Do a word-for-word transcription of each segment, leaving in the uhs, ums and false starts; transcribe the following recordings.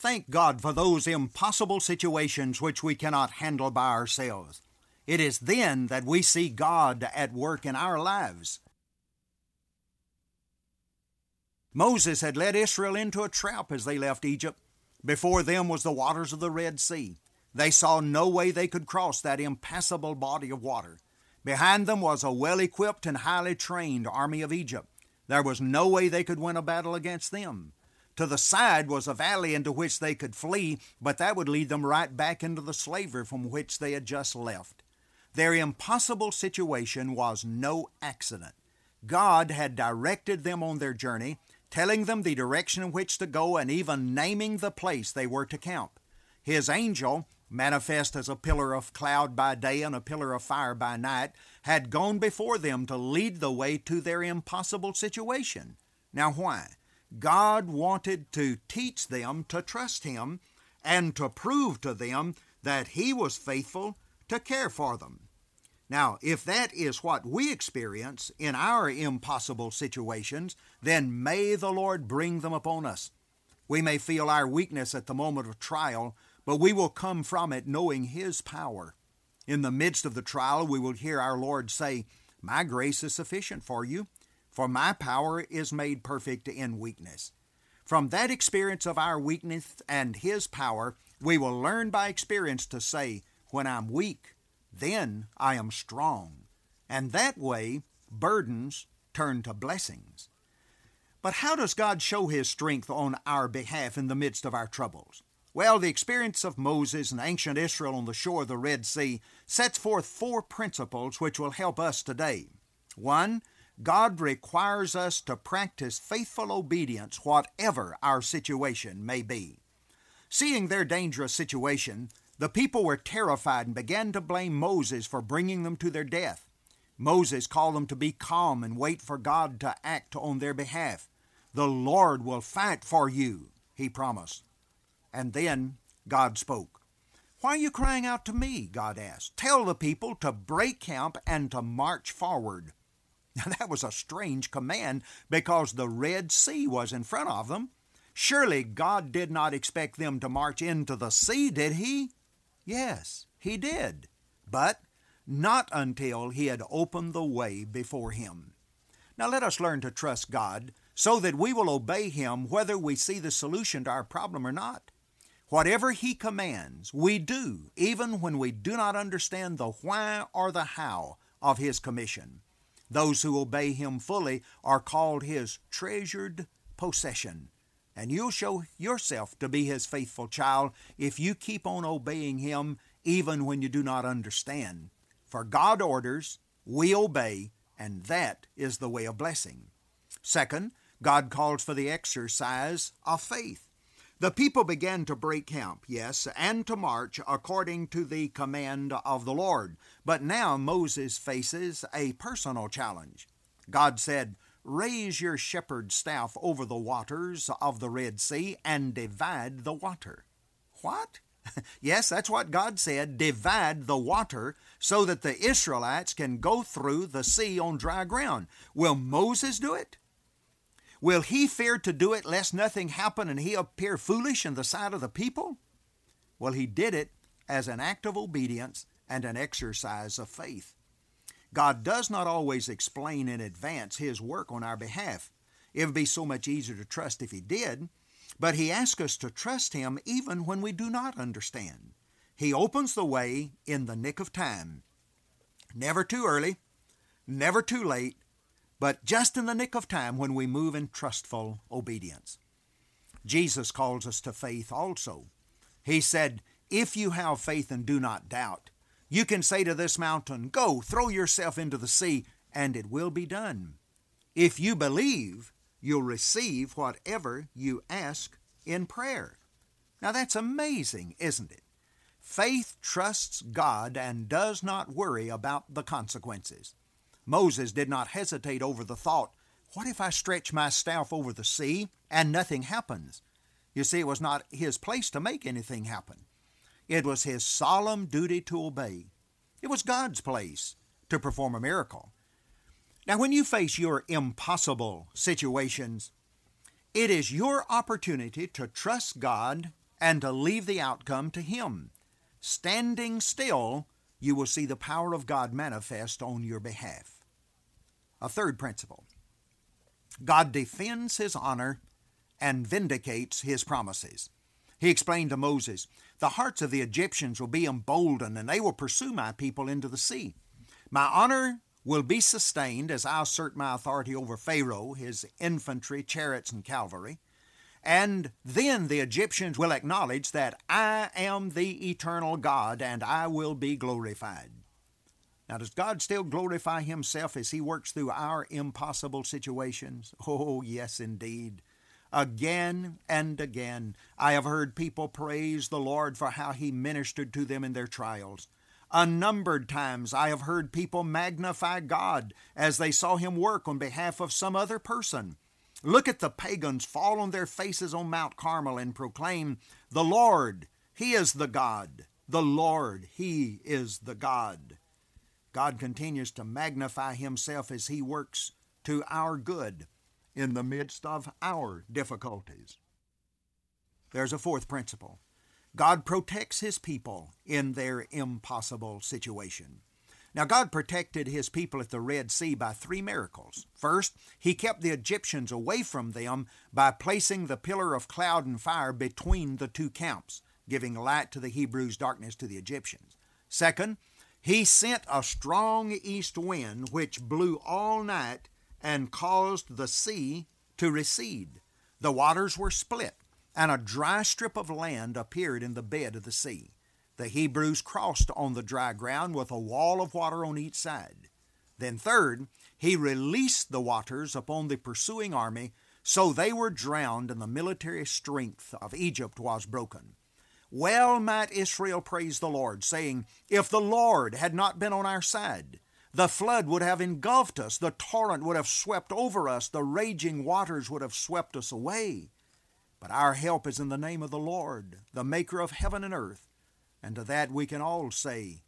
thank God for those impossible situations which we cannot handle by ourselves. It is then that we see God at work in our lives. Moses had led Israel into a trap as they left Egypt. Before them was the waters of the Red Sea. They saw no way they could cross that impassable body of water. Behind them was a well-equipped and highly trained army of Egypt. There was no way they could win a battle against them. To the side was a valley into which they could flee, but that would lead them right back into the slavery from which they had just left. Their impossible situation was no accident. God had directed them on their journey, telling them the direction in which to go and even naming the place they were to camp. His angel, manifest as a pillar of cloud by day and a pillar of fire by night, had gone before them to lead the way to their impossible situation. Now why? God wanted to teach them to trust Him and to prove to them that He was faithful to care for them. Now, if that is what we experience in our impossible situations, then may the Lord bring them upon us. We may feel our weakness at the moment of trial, but we will come from it knowing His power. In the midst of the trial, we will hear our Lord say, "My grace is sufficient for you, for my power is made perfect in weakness." From that experience of our weakness and His power, we will learn by experience to say, "When I'm weak, then I am strong." And that way, burdens turn to blessings. But how does God show His strength on our behalf in the midst of our troubles? Well, the experience of Moses and ancient Israel on the shore of the Red Sea sets forth four principles which will help us today. One, God requires us to practice faithful obedience whatever our situation may be. Seeing their dangerous situation, the people were terrified and began to blame Moses for bringing them to their death. Moses called them to be calm and wait for God to act on their behalf. "The Lord will fight for you," he promised. And then God spoke. "Why are you crying out to me?" God asked. "Tell the people to break camp and to march forward." Now that was a strange command because the Red Sea was in front of them. Surely God did not expect them to march into the sea, did He? Yes, He did, but not until He had opened the way before Him. Now let us learn to trust God so that we will obey Him whether we see the solution to our problem or not. Whatever He commands, we do, even when we do not understand the why or the how of His commission. Those who obey Him fully are called His treasured possession. And you'll show yourself to be His faithful child if you keep on obeying Him even when you do not understand. For God orders, we obey, and that is the way of blessing. Second, God calls for the exercise of faith. The people began to break camp, yes, and to march according to the command of the Lord. But now Moses faces a personal challenge. God said, "Raise your shepherd's staff over the waters of the Red Sea and divide the water." What? Yes, that's what God said, divide the water so that the Israelites can go through the sea on dry ground. Will Moses do it? Will he fear to do it lest nothing happen and he appear foolish in the sight of the people? Well, he did it as an act of obedience and an exercise of faith. God does not always explain in advance His work on our behalf. It would be so much easier to trust if He did, but He asks us to trust Him even when we do not understand. He opens the way in the nick of time. Never too early, never too late, but just in the nick of time when we move in trustful obedience. Jesus calls us to faith also. He said, "If you have faith and do not doubt, you can say to this mountain, 'Go, throw yourself into the sea,' and it will be done." If you believe, you'll receive whatever you ask in prayer. Now that's amazing, isn't it? Faith trusts God and does not worry about the consequences. Moses did not hesitate over the thought, what if I stretch my staff over the sea and nothing happens? You see, it was not his place to make anything happen. It was his solemn duty to obey. It was God's place to perform a miracle. Now, when you face your impossible situations, it is your opportunity to trust God and to leave the outcome to Him. Standing still, you will see the power of God manifest on your behalf. A third principle: God defends His honor and vindicates His promises. He explained to Moses, "The hearts of the Egyptians will be emboldened, and they will pursue my people into the sea. My honor will be sustained as I assert my authority over Pharaoh, his infantry, chariots, and cavalry. And then the Egyptians will acknowledge that I am the eternal God, and I will be glorified." Now, does God still glorify Himself as He works through our impossible situations? Oh, yes, indeed. Again and again, I have heard people praise the Lord for how He ministered to them in their trials. Unnumbered times I have heard people magnify God as they saw Him work on behalf of some other person. Look at the pagans fall on their faces on Mount Carmel and proclaim, "The Lord, He is the God. The Lord, He is the God." God continues to magnify Himself as He works to our good in the midst of our difficulties. There's a fourth principle: God protects His people in their impossible situation. Now, God protected His people at the Red Sea by three miracles. First, He kept the Egyptians away from them by placing the pillar of cloud and fire between the two camps, giving light to the Hebrews, darkness to the Egyptians. Second, He sent a strong east wind which blew all night and caused the sea to recede. The waters were split, and a dry strip of land appeared in the bed of the sea. The Hebrews crossed on the dry ground with a wall of water on each side. Then third, He released the waters upon the pursuing army, so they were drowned, and the military strength of Egypt was broken. Well might Israel praise the Lord, saying, "If the Lord had not been on our side, the flood would have engulfed us, the torrent would have swept over us, the raging waters would have swept us away. But our help is in the name of the Lord, the maker of heaven and earth." And to that we can all say,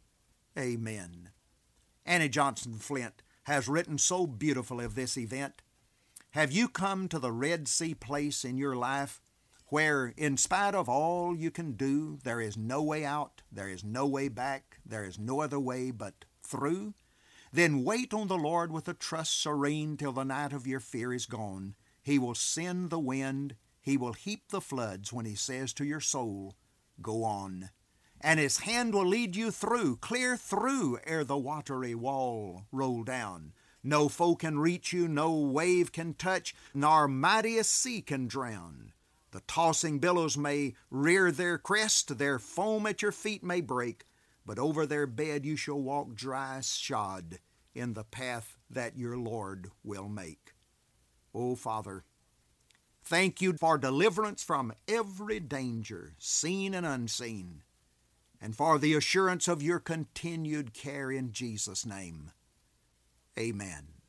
Amen. Annie Johnson Flint has written so beautifully of this event. Have you come to the Red Sea place in your life where, in spite of all you can do, there is no way out, there is no way back, there is no other way but through? Then wait on the Lord with a trust serene till the night of your fear is gone. He will send the wind, He will heap the floods when He says to your soul, "Go on." And His hand will lead you through, clear through, ere the watery wall roll down. No foe can reach you, no wave can touch, nor mightiest sea can drown. The tossing billows may rear their crest, their foam at your feet may break, but over their bed you shall walk dry shod in the path that your Lord will make. O Father, thank You for deliverance from every danger, seen and unseen, and for the assurance of Your continued care in Jesus' name. Amen.